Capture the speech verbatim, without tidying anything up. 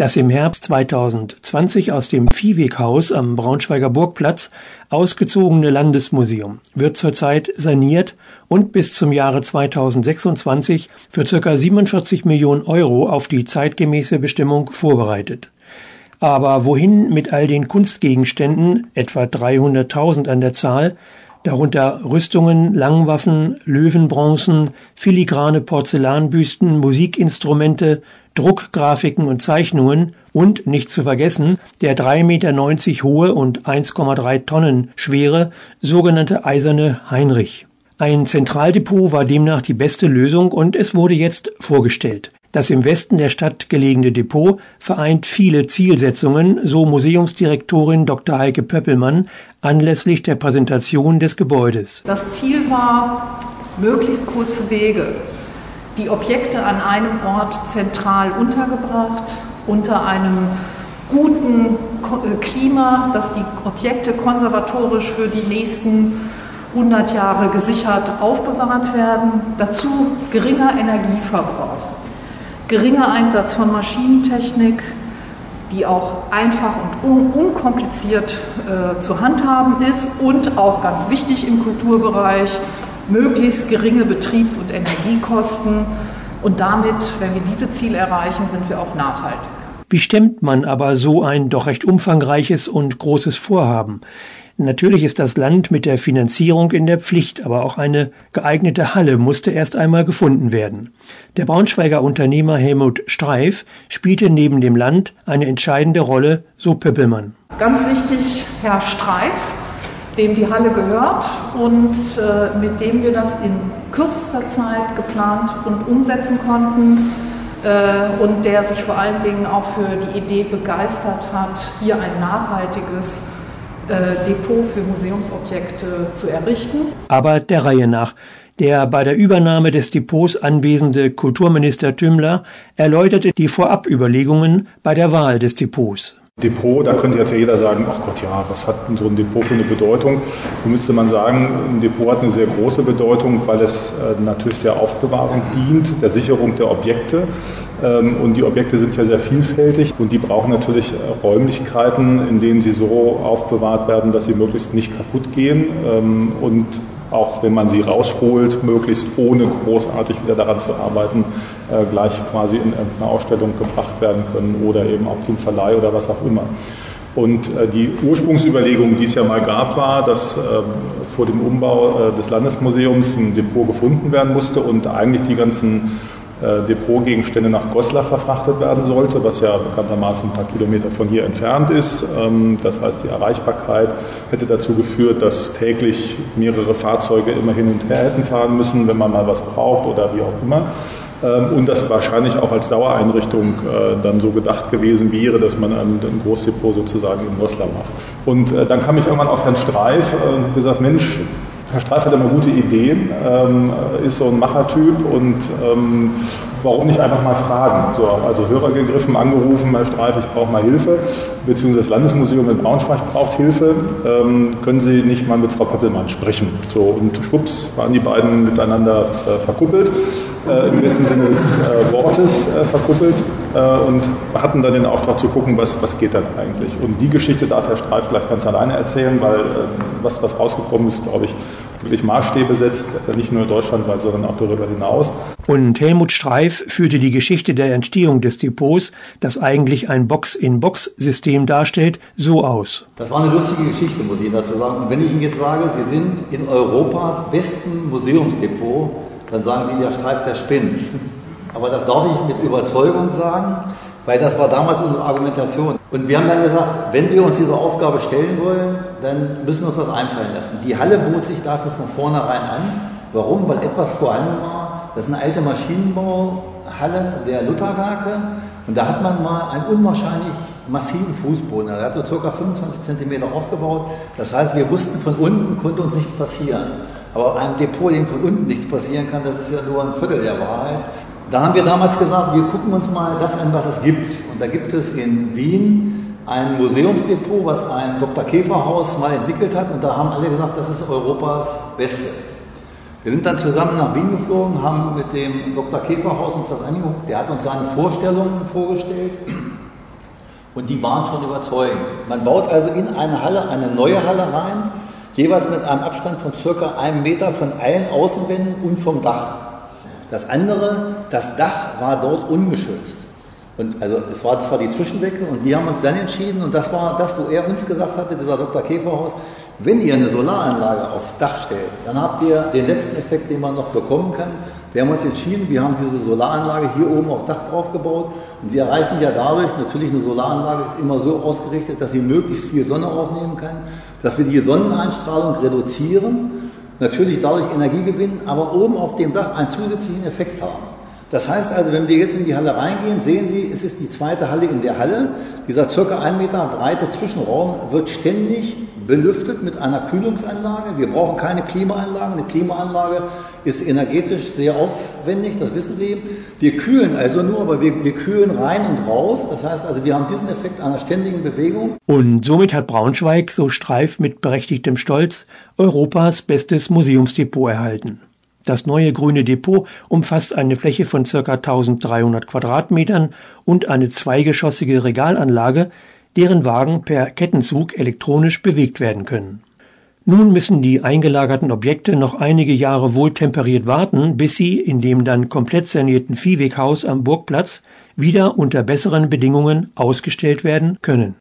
Das im Herbst zweitausendzwanzig aus dem Viehweghaus am Braunschweiger Burgplatz ausgezogene Landesmuseum wird zurzeit saniert und bis zum Jahre zweitausendsechsundzwanzig für ca. siebenundvierzig Millionen Euro auf die zeitgemäße Bestimmung vorbereitet. Aber wohin mit all den Kunstgegenständen, etwa dreihunderttausend an der Zahl, darunter Rüstungen, Langwaffen, Löwenbronzen, filigrane Porzellanbüsten, Musikinstrumente, Druckgrafiken und Zeichnungen und, nicht zu vergessen, der drei Meter neunzig hohe und eins Komma drei Tonnen schwere sogenannte Eiserne Heinrich. Ein Zentraldepot war demnach die beste Lösung und es wurde jetzt vorgestellt. Das im Westen der Stadt gelegene Depot vereint viele Zielsetzungen, so Museumsdirektorin Doktor Heike Pöppelmann anlässlich der Präsentation des Gebäudes. Das Ziel war, möglichst kurze Wege, die Objekte an einem Ort zentral untergebracht, unter einem guten Klima, dass die Objekte konservatorisch für die nächsten hundert Jahre gesichert aufbewahrt werden. Dazu geringer Energieverbrauch. Geringer Einsatz von Maschinentechnik, die auch einfach und un- unkompliziert äh, zu handhaben ist und auch ganz wichtig im Kulturbereich, möglichst geringe Betriebs- und Energiekosten und damit, wenn wir diese Ziele erreichen, sind wir auch nachhaltig. Wie stemmt man aber so ein doch recht umfangreiches und großes Vorhaben? Natürlich ist das Land mit der Finanzierung in der Pflicht, aber auch eine geeignete Halle musste erst einmal gefunden werden. Der Braunschweiger Unternehmer Helmut Streif spielte neben dem Land eine entscheidende Rolle, so Pöppelmann. Ganz wichtig, Herr Streif, dem die Halle gehört und äh, mit dem wir das in kürzester Zeit geplant und umsetzen konnten äh, und der sich vor allen Dingen auch für die Idee begeistert hat, hier ein nachhaltiges Depot für Museumsobjekte zu errichten. Aber der Reihe nach. Der bei der Übernahme des Depots anwesende Kulturminister Tümmler erläuterte die Vorabüberlegungen bei der Wahl des Depots. Depot, da könnte jetzt ja jeder sagen, ach Gott, ja, was hat denn so ein Depot für eine Bedeutung? Da müsste man sagen, ein Depot hat eine sehr große Bedeutung, weil es äh, natürlich der Aufbewahrung dient, der Sicherung der Objekte. Ähm, und die Objekte sind ja sehr vielfältig und die brauchen natürlich äh, Räumlichkeiten, in denen sie so aufbewahrt werden, dass sie möglichst nicht kaputt gehen ähm, und auch wenn man sie rausholt, möglichst ohne großartig wieder daran zu arbeiten, äh, gleich quasi in irgendeine Ausstellung gebracht werden können oder eben auch zum Verleih oder was auch immer. Und äh, die Ursprungsüberlegung, die es ja mal gab, war, dass äh, vor dem Umbau äh, des Landesmuseums ein Depot gefunden werden musste und eigentlich die ganzen äh, Depotgegenstände nach Goslar verfrachtet werden sollte, was ja bekanntermaßen ein paar Kilometer von hier entfernt ist. Ähm, das heißt, die Erreichbarkeit hätte dazu geführt, dass täglich mehrere Fahrzeuge immer hin und her hätten fahren müssen, wenn man mal was braucht oder wie auch immer. Ähm, und das wahrscheinlich auch als Dauereinrichtung äh, dann so gedacht gewesen wäre, dass man ein, ein Großdepot sozusagen in Goslar macht. Und äh, dann kam ich irgendwann auf Herrn Streif und äh, gesagt, Mensch, Herr Streif hat immer gute Ideen, ähm, ist so ein Machertyp und ähm, warum nicht einfach mal fragen? So, also Hörer gegriffen, angerufen, Herr Streif, ich brauche mal Hilfe, beziehungsweise das Landesmuseum in Braunschweig braucht Hilfe, ähm, können Sie nicht mal mit Frau Pöppelmann sprechen? So, und schwupps waren die beiden miteinander äh, verkuppelt, äh, im besten Sinne des äh, Wortes äh, verkuppelt äh, und hatten dann den Auftrag zu gucken, was, was geht dann eigentlich. Und die Geschichte darf Herr Streif gleich ganz alleine erzählen, weil äh, was, was rausgekommen ist, glaube ich, wirklich Maßstäbe setzt, nicht nur deutschlandweit, sondern auch darüber hinaus. Und Helmut Streif führte die Geschichte der Entstehung des Depots, das eigentlich ein Box-in-Box-System darstellt, so aus. Das war eine lustige Geschichte, muss ich Ihnen dazu sagen. Und wenn ich Ihnen jetzt sage, Sie sind in Europas besten Museumsdepot, dann sagen Sie, der Streif, der spinnt. Aber das darf ich mit Überzeugung sagen, weil das war damals unsere Argumentation. Und wir haben dann gesagt, wenn wir uns diese Aufgabe stellen wollen, dann müssen wir uns was einfallen lassen. Die Halle bot sich dafür von vornherein an. Warum? Weil etwas vorhanden war. Das ist eine alte Maschinenbauhalle der Lutherwerke. Und da hat man mal einen unwahrscheinlich massiven Fußboden. Der hat so ca. fünfundzwanzig Zentimeter aufgebaut. Das heißt, wir wussten, von unten konnte uns nichts passieren. Aber einem Depot, dem von unten nichts passieren kann, das ist ja nur ein Viertel der Wahrheit. Da haben wir damals gesagt, wir gucken uns mal das an, was es gibt. Und da gibt es in Wien ein Museumsdepot, was ein Doktor Käferhaus mal entwickelt hat. Und da haben alle gesagt, das ist Europas Beste. Wir sind dann zusammen nach Wien geflogen, haben mit dem Doktor Käferhaus uns das angeguckt. Der hat uns seine Vorstellungen vorgestellt. Und die waren schon überzeugend. Man baut also in eine Halle eine neue Halle rein, jeweils mit einem Abstand von circa einem Meter von allen Außenwänden und vom Dach. Das andere, das Dach war dort ungeschützt. Und also es war zwar die Zwischendecke und wir haben uns dann entschieden, und das war das, wo er uns gesagt hatte, dieser Doktor Käferhaus, wenn ihr eine Solaranlage aufs Dach stellt, dann habt ihr den letzten Effekt, den man noch bekommen kann. Wir haben uns entschieden, wir haben diese Solaranlage hier oben aufs Dach drauf gebaut und sie erreichen ja dadurch, natürlich eine Solaranlage ist immer so ausgerichtet, dass sie möglichst viel Sonne aufnehmen kann, dass wir die Sonneneinstrahlung reduzieren, natürlich dadurch Energie gewinnen, aber oben auf dem Dach einen zusätzlichen Effekt haben. Das heißt also, wenn wir jetzt in die Halle reingehen, sehen Sie, es ist die zweite Halle in der Halle. Dieser circa ein Meter breite Zwischenraum wird ständig belüftet mit einer Kühlungsanlage. Wir brauchen keine Klimaanlage. Eine Klimaanlage ist energetisch sehr aufwendig, das wissen Sie. Wir kühlen also nur, aber wir, wir kühlen rein und raus. Das heißt also, wir haben diesen Effekt einer ständigen Bewegung. Und somit hat Braunschweig, so Streif mit berechtigtem Stolz, Europas bestes Museumsdepot erhalten. Das neue grüne Depot umfasst eine Fläche von ca. eintausenddreihundert Quadratmetern und eine zweigeschossige Regalanlage, deren Wagen per Kettenzug elektronisch bewegt werden können. Nun müssen die eingelagerten Objekte noch einige Jahre wohltemperiert warten, bis sie in dem dann komplett sanierten Viehweghaus am Burgplatz wieder unter besseren Bedingungen ausgestellt werden können.